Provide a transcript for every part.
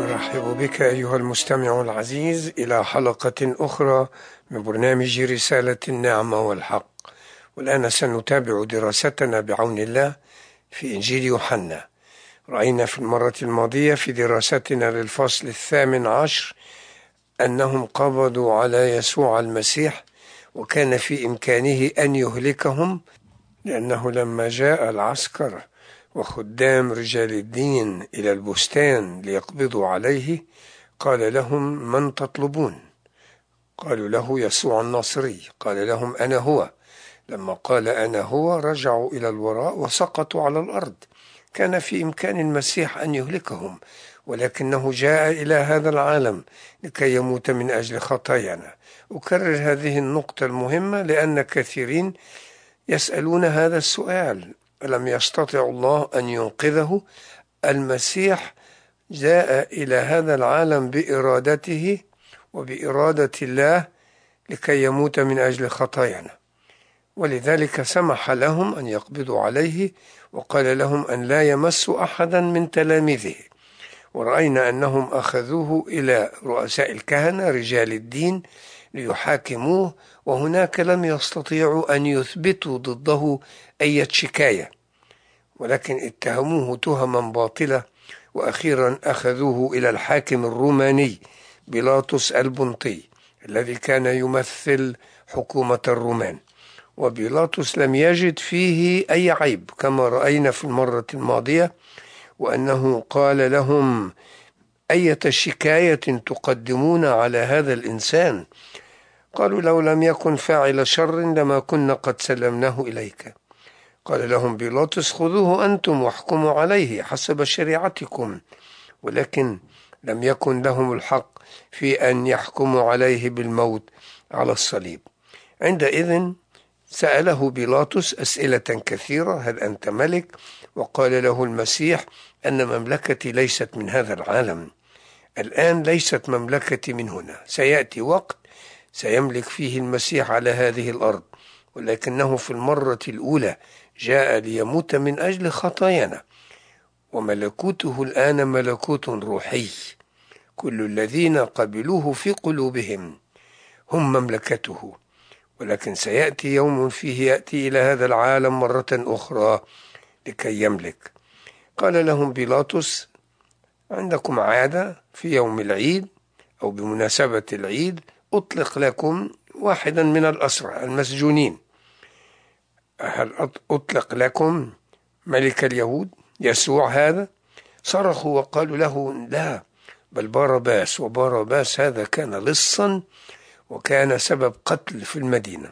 نرحب بك أيها المستمع العزيز إلى حلقة أخرى من برنامج رسالة النعمة والحق. والآن سنتابع دراستنا بعون الله في إنجيل يوحنا. رأينا في المرة الماضية في دراستنا للفصل 18 أنهم قبضوا على يسوع المسيح، وكان في إمكانه أن يهلكهم، لأنه لما جاء العسكر وخدام رجال الدين إلى البستان ليقبضوا عليه قال لهم: من تطلبون؟ قالوا له: يسوع الناصري. قال لهم: أنا هو. لما قال أنا هو رجعوا إلى الوراء وسقطوا على الأرض. كان في إمكان المسيح أن يهلكهم، ولكنه جاء إلى هذا العالم لكي يموت من أجل خطايانا. أكرر هذه النقطة المهمة لأن كثيرين يسألون هذا السؤال: ألم يستطع الله أن ينقذه؟ المسيح جاء إلى هذا العالم بإرادته وبإرادة الله لكي يموت من أجل خطايانا، ولذلك سمح لهم أن يقبضوا عليه، وقال لهم أن لا يمسوا أحدا من تلاميذه. ورأينا أنهم أخذوه إلى رؤساء الكهنة رجال الدين ليحاكموه، وهناك لم يستطيعوا أن يثبتوا ضده أي شكاية، ولكن اتهموه تهما باطلة. وأخيرا أخذوه إلى الحاكم الروماني بيلاطس البنطي الذي كان يمثل حكومة الرومان، وبيلاطس لم يجد فيه أي عيب كما رأينا في المرة الماضية، وأنه قال لهم: أية شكاية تقدمون على هذا الإنسان؟ قالوا: لو لم يكن فاعل شر لما كنا قد سلمناه إليك. قال لهم بيلاطس: خذوه أنتم واحكموا عليه حسب شريعتكم. ولكن لم يكن لهم الحق في أن يحكموا عليه بالموت على الصليب. عندئذ سأله بيلاطس أسئلة كثيرة: هل أنت ملك؟ وقال له المسيح أن مملكتي ليست من هذا العالم. الآن ليست مملكتي من هنا، سيأتي وقت سيملك فيه المسيح على هذه الأرض، ولكنه في المرة الأولى جاء ليموت من أجل خطايانا، وملكوته الآن ملكوت روحي. كل الذين قبلوه في قلوبهم هم مملكته، ولكن سيأتي يوم فيه يأتي إلى هذا العالم مرة أخرى لكي يملك. قال لهم بيلاطس: عندكم عادة في يوم العيد أو بمناسبة العيد أطلق لكم واحدا من الأسرى المسجونين. هل أطلق لكم ملك اليهود يسوع هذا؟ صرخوا وقالوا له: لا، بل بارباس. وبارباس هذا كان لصا وكان سبب قتل في المدينة.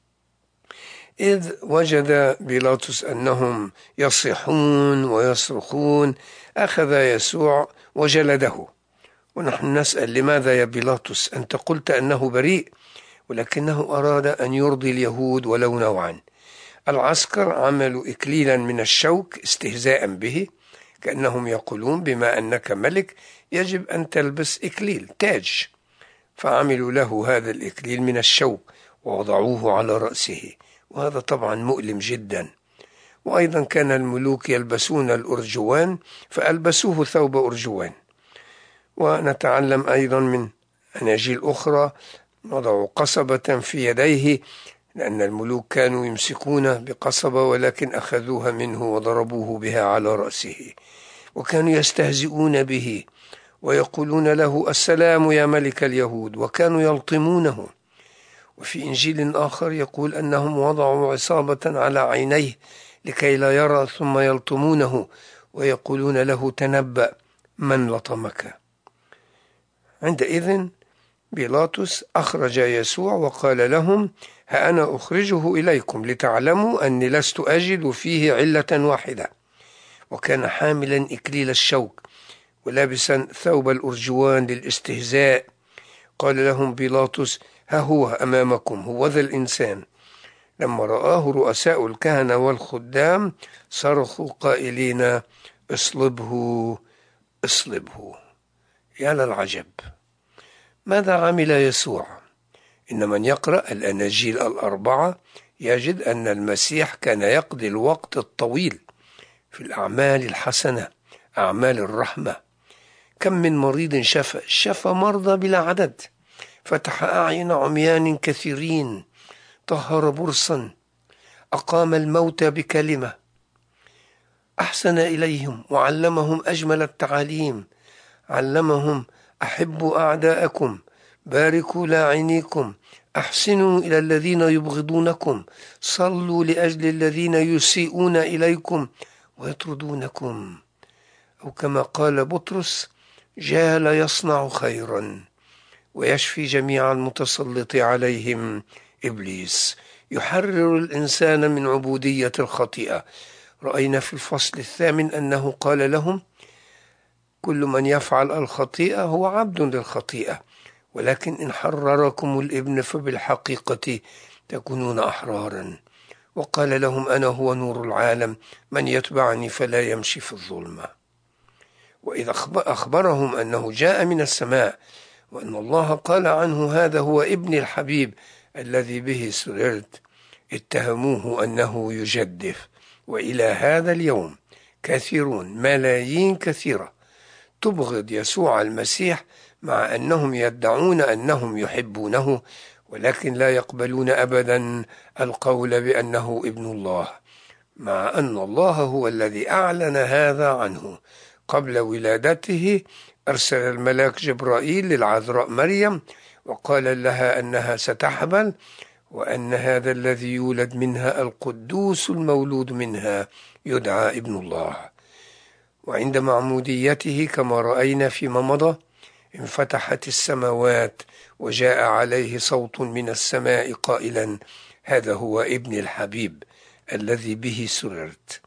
إذ وجد بيلاطس أنهم يصيحون ويصرخون أخذ يسوع وجلده. ونحن نسأل: لماذا يا بيلاطس؟ أنت قلت أنه بريء، ولكنه أراد أن يرضي اليهود ولو نوعا. العسكر عملوا إكليلا من الشوك استهزاء به، كأنهم يقولون: بما أنك ملك يجب أن تلبس إكليل تاج. فعملوا له هذا الإكليل من الشوك ووضعوه على رأسه، وهذا طبعا مؤلم جدا. وأيضا كان الملوك يلبسون الأرجوان، فألبسوه ثوب أرجوان. ونتعلم أيضا من أناجيل أخرى: وضعوا قصبة في يديه، لأن الملوك كانوا يمسكون بقصبة ولكن أخذوها منه وضربوه بها على رأسه، وكانوا يستهزئون به ويقولون له: السلام يا ملك اليهود، وكانوا يلطمونه. وفي إنجيل آخر يقول أنهم وضعوا عصابة على عينيه لكي لا يرى، ثم يلطمونه ويقولون له: تنبأ، من لطمك؟ عندئذ بيلاطس أخرج يسوع وقال لهم: ها أنا أخرجه إليكم لتعلموا أني لست أجد فيه علة واحدة. وكان حاملا إكليل الشوك ولابسا ثوب الأرجوان للاستهزاء. قال لهم بيلاطس: ها هو أمامكم، هو ذا الإنسان. لما رآه رؤساء الكهنة والخدام صرخوا قائلين: اصلبه اصلبه. يا للعجب، ماذا عمل يسوع؟ إن من يقرأ الأناجيل الأربعة يجد أن المسيح كان يقضي الوقت الطويل في الأعمال الحسنة، أعمال الرحمة. كم من مريض شفى مرضى بلا عدد، فتح أعين عميان كثيرين، طهر برصا، أقام الموتى بكلمة، أحسن إليهم وعلمهم أجمل التعاليم، علمهم أحبوا أعداءكم، باركوا لاعنيكم، أحسنوا إلى الذين يبغضونكم، صلوا لأجل الذين يسيئون إليكم ويطردونكم. أو كما قال بطرس: جال يصنع خيرا ويشفي جميع المتسلط عليهم إبليس، يحرر الإنسان من عبودية الخطيئة. رأينا في الفصل 8 أنه قال لهم: كل من يفعل الخطيئة هو عبد للخطيئة، ولكن إن حرركم الابن فبالحقيقة تكونون أحرارا. وقال لهم: أنا هو نور العالم، من يتبعني فلا يمشي في الظلمة. وإذا أخبرهم أنه جاء من السماء، وأن الله قال عنه: هذا هو ابن الحبيب الذي به سررت، اتهموه أنه يجدف. وإلى هذا اليوم كثيرون، ملايين كثيرة، تبغض يسوع المسيح، مع أنهم يدعون أنهم يحبونه، ولكن لا يقبلون أبدا القول بأنه ابن الله، مع أن الله هو الذي أعلن هذا عنه. قبل ولادته أرسل الملاك جبرائيل للعذراء مريم وقال لها أنها ستحبل، وأن هذا الذي يولد منها القدوس المولود منها يدعى ابن الله. وعند معموديته كما رأينا فيما مضى انفتحت السماوات، وجاء عليه صوت من السماء قائلا: هذا هو ابن الحبيب الذي به سررت.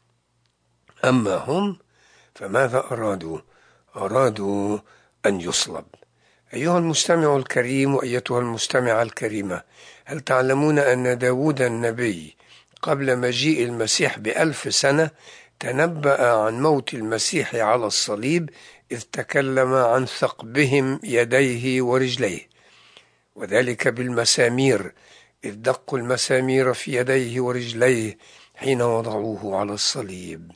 أما هم فماذا أرادوا؟ أرادوا أن يصلب. أيها المستمع الكريم وأيتها المستمعة الكريمة، هل تعلمون أن داود النبي قبل مجيء المسيح ب1000 سنة تنبأ عن موت المسيح على الصليب، إذ تكلم عن ثقبهم يديه ورجليه، وذلك بالمسامير، إذ دقوا المسامير في يديه ورجليه حين وضعوه على الصليب.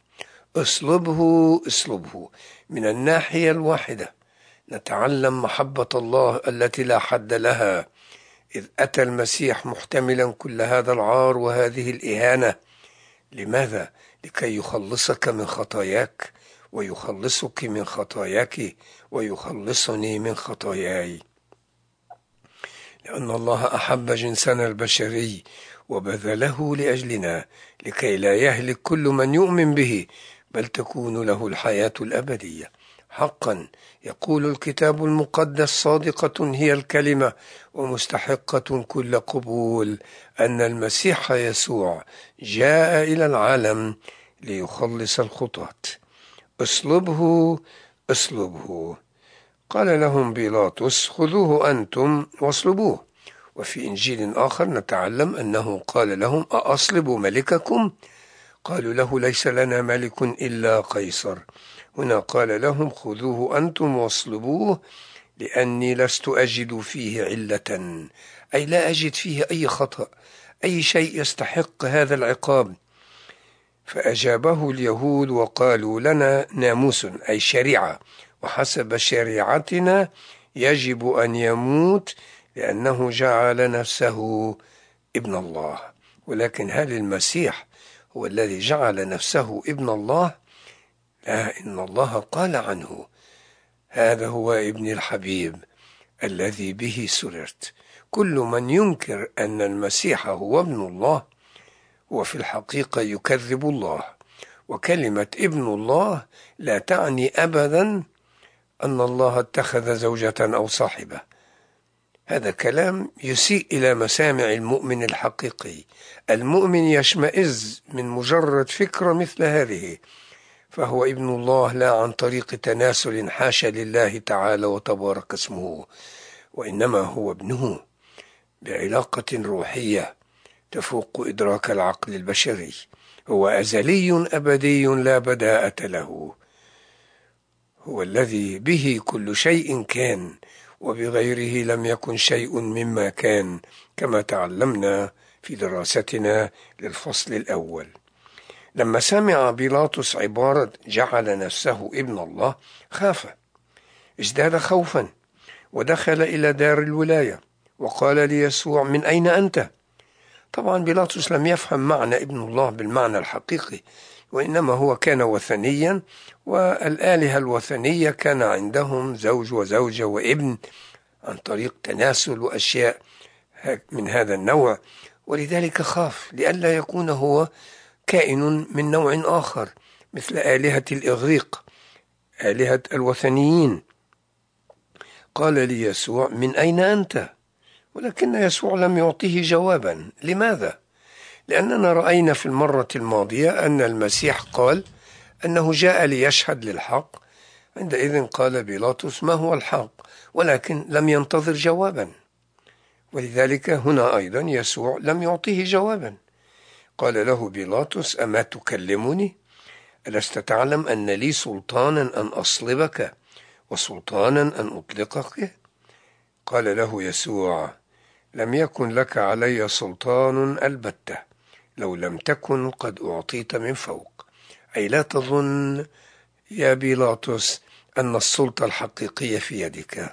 اصلبه اصلبه. من الناحية الواحدة نتعلم محبة الله التي لا حد لها، إذ أتى المسيح محتملا كل هذا العار وهذه الإهانة. لماذا؟ لكي يخلصك من خطاياك، ويخلصك من خطاياك، ويخلصني من خطاياي. لأن الله أحب جنسنا البشري وبذله لأجلنا، لكي لا يهلك كل من يؤمن به، بل تكون له الحياة الأبدية. حقا يقول الكتاب المقدس: صادقة هي الكلمة ومستحقة كل قبول أن المسيح يسوع جاء إلى العالم ليخلص الخطاة. اصلبه اصلبه. قال لهم بيلاطس: خذوه أنتم واصلبوه. وفي إنجيل آخر نتعلم أنه قال لهم: أأصلب ملككم؟ قالوا له: ليس لنا ملك إلا قيصر. هنا قال لهم: خذوه أنتم واصلبوه، لأني لست أجد فيه علة، أي لا أجد فيه أي خطأ، أي شيء يستحق هذا العقاب. فأجابه اليهود وقالوا: لنا ناموس، أي شريعة، وحسب شريعتنا يجب أن يموت، لأنه جعل نفسه ابن الله. ولكن هل المسيح هو الذي جعل نفسه ابن الله؟ لا، إن الله قال عنه: هذا هو ابن الحبيب الذي به سررت. كل من ينكر أن المسيح هو ابن الله هو في الحقيقة يكذب الله. وكلمة ابن الله لا تعني أبدا أن الله اتخذ زوجة أو صاحبة. هذا كلام يسيء إلى مسامع المؤمن الحقيقي. المؤمن يشمئز من مجرد فكرة مثل هذه، فهو ابن الله لا عن طريق تناسل، حاشا لله تعالى وتبارك اسمه، وإنما هو ابنه بعلاقة روحية تفوق إدراك العقل البشري. هو أزلي أبدي لا بداءة له، هو الذي به كل شيء كان، وبغيره لم يكن شيء مما كان، كما تعلمنا في دراستنا للفصل الأول. لما سمع بيلاطس عبارة جعل نفسه ابن الله خاف، ازداد خوفا ودخل إلى دار الولاية وقال ليسوع: من أين أنت؟ طبعا بيلاطس لم يفهم معنى ابن الله بالمعنى الحقيقي، وإنما هو كان وثنيا، والآلهة الوثنية كان عندهم زوج وزوجة وابن عن طريق تناسل وأشياء من هذا النوع، ولذلك خاف لئلا يكون هو كائن من نوع آخر مثل آلهة الإغريق، آلهة الوثنيين. قال ليسوع: من أين أنت؟ ولكن يسوع لم يعطيه جوابا. لماذا؟ لأننا رأينا في المرة الماضية أن المسيح قال أنه جاء ليشهد للحق. عندئذ قال بيلاطس: ما هو الحق؟ ولكن لم ينتظر جوابا، ولذلك هنا أيضا يسوع لم يعطيه جوابا. قال له بيلاطس: أما تكلمني؟ ألست تعلم أن لي سلطانا أن أصلبك وسلطانا أن أطلقك؟ قال له يسوع: لم يكن لك علي سلطان البتة لو لم تكن قد أعطيت من فوق. أي لا تظن يا بيلاطس أن السلطة الحقيقية في يدك،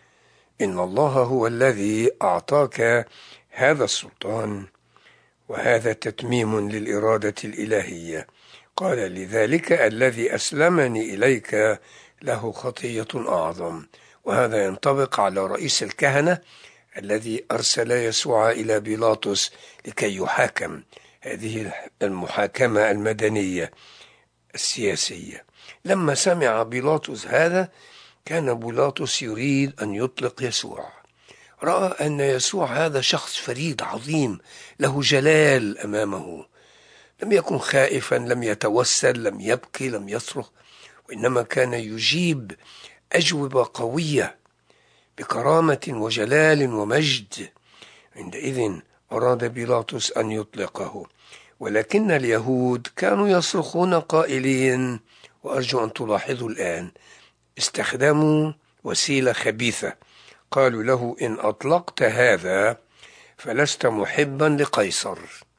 إن الله هو الذي أعطاك هذا السلطان، وهذا تتميم للإرادة الإلهية. قال: لذلك الذي أسلمني إليك له خطية أعظم. وهذا ينطبق على رئيس الكهنة الذي أرسل يسوع إلى بيلاطس لكي يحاكم، هذه المحاكمة المدنية السياسية. لما سمع بيلاطس هذا كان بيلاطس يريد أن يطلق يسوع. رأى أن يسوع هذا شخص فريد عظيم له جلال أمامه، لم يكن خائفا، لم يتوسل، لم يبكي، لم يصرخ، وإنما كان يجيب أجوبة قوية بكرامة وجلال ومجد. عندئذ أراد بيلاطس أن يطلقه، ولكن اليهود كانوا يصرخون قائلين، وأرجو أن تلاحظوا الآن، استخدموا وسيلة خبيثة. قالوا له: إن أطلقت هذا فلست محبا لقيصر.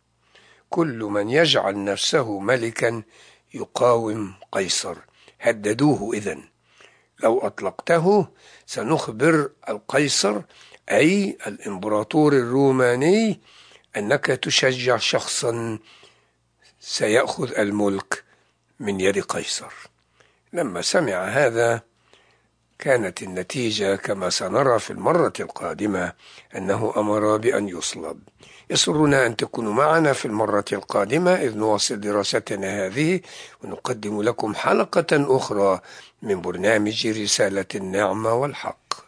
كل من يجعل نفسه ملكا يقاوم قيصر. هددوه إذن: لو أطلقته سنخبر القيصر أي الإمبراطور الروماني أنك تشجع شخصا سيأخذ الملك من يد قيصر. لما سمع هذا كانت النتيجة كما سنرى في المرة القادمة أنه أمر بأن يصلب. يسرنا أن تكونوا معنا في المرة القادمة إذ نواصل دراستنا هذه، ونقدم لكم حلقة أخرى من برنامج رسالة النعمة والحق.